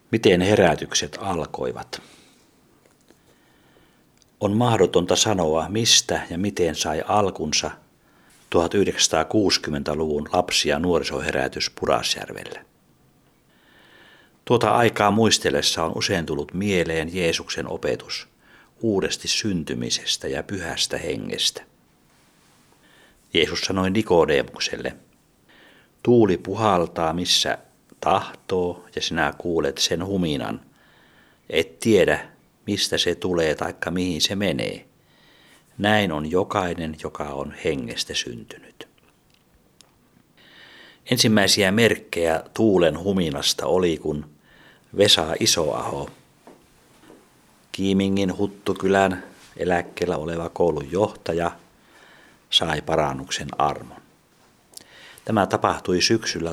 Miten herätykset alkoivat? On mahdotonta sanoa, mistä ja miten sai alkunsa 1960-luvun lapsi- ja nuorisoherätys Pudasjärvellä. Tuota aikaa muistellessa on usein tullut mieleen Jeesuksen opetus uudesti syntymisestä ja pyhästä hengestä. Jeesus sanoi Nikodemukselle, tuuli puhaltaa missä tahtoo ja sinä kuulet sen huminan. Et tiedä, mistä se tulee taikka mihin se menee. Näin on jokainen, joka on hengestä syntynyt. Ensimmäisiä merkkejä tuulen huminasta oli, kun Vesa Isoaho, Kiimingin Huttukylän eläkkeellä oleva koulun johtaja, sai parannuksen armon. Tämä tapahtui syksyllä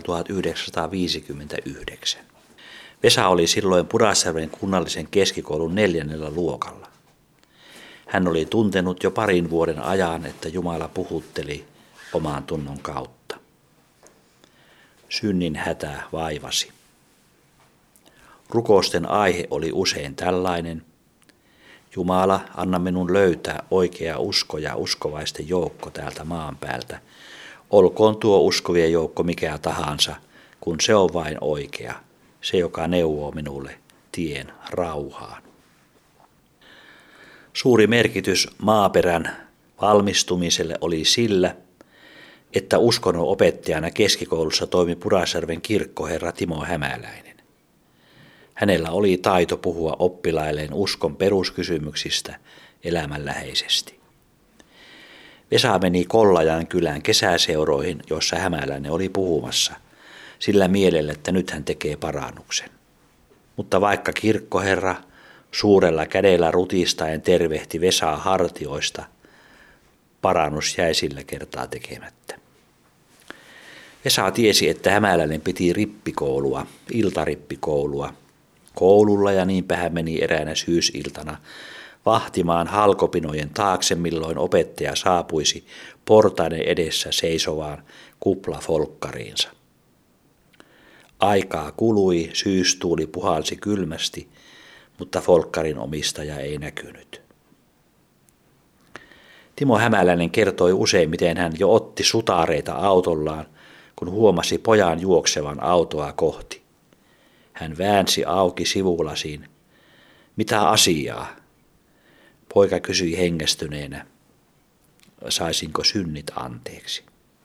1959. Vesa oli silloin Pudasjärven kunnallisen keskikoulun 4. luokalla. Hän oli tuntenut jo 2 vuoden ajan, että Jumala puhutteli oman tunnon kautta. Synnin hätä vaivasi. Rukousten aihe oli usein tällainen: Jumala, anna minun löytää oikea usko ja uskovaisten joukko täältä maan päältä. Olkoon tuo uskovien joukko mikä tahansa, kun se on vain oikea, se joka neuvoo minulle tien rauhaan. Suuri merkitys maaperän valmistumiselle oli sillä, että uskonnon opettajana keskikoulussa toimi Pudasjärven kirkkoherra Timo Hämäläinen. Hänellä oli taito puhua oppilailleen uskon peruskysymyksistä elämänläheisesti. Vesa meni Kollajan kylän kesäseuroihin, joissa Hämäläinen oli puhumassa, sillä mielellä, että nyt hän tekee parannuksen. Mutta vaikka kirkkoherra suurella kädellä rutistaen tervehti Vesaa hartioista, parannus jäi sillä kertaa tekemättä. Vesa tiesi, että Hämäläinen piti rippikoulua, iltarippikoulua, koululla ja niinpä hän meni eräänä syysiltana vahtimaan halkopinojen taakse, milloin opettaja saapuisi portaiden edessä seisovaan kuplafolkkariinsa. Aikaa kului, syystuuli puhalsi kylmästi, mutta folkkarin omistaja ei näkynyt. Timo Hämäläinen kertoi usein, miten hän jo otti sutareita autollaan, kun huomasi pojan juoksevan autoa kohti. Hän väänsi auki sivulasiin. Mitä asiaa? Poika kysyi hengästyneenä. Saisinko synnit anteeksi?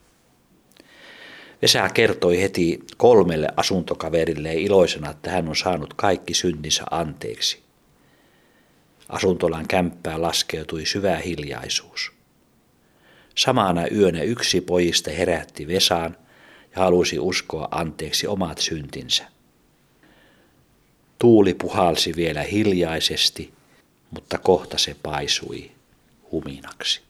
Vesa kertoi heti 3 asuntokaverille iloisena, että hän on saanut kaikki syntinsä anteeksi. Asuntolan kämppään laskeutui syvä hiljaisuus. Samana yönä yksi pojista herätti Vesaan ja halusi uskoa anteeksi omat syntinsä. Tuuli puhalsi vielä hiljaisesti, mutta kohta se paisui huminaksi.